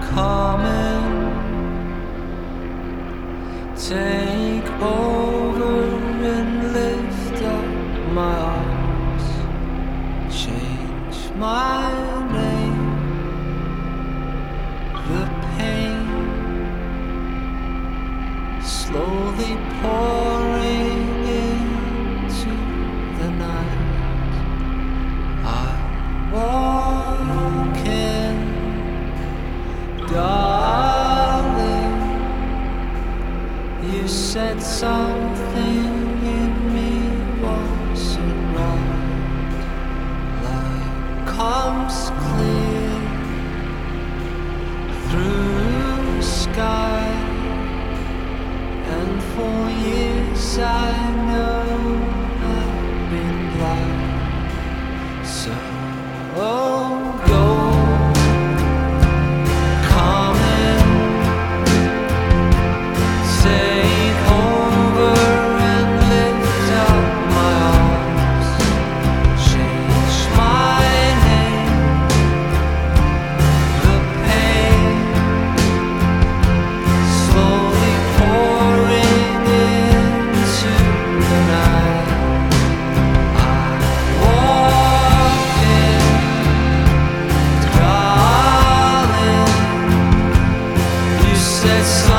coming. Take over and lift up my arms. Change my name. The pain slowly pouring into the night. I walk in, darling. You said something in me wasn't right. Light comes clear through sky, and for years I know I've been blind. So go, come in, take over and lift up my arms. Change my name. The pain slowly pouring into the night. I walk in, darling. You said so.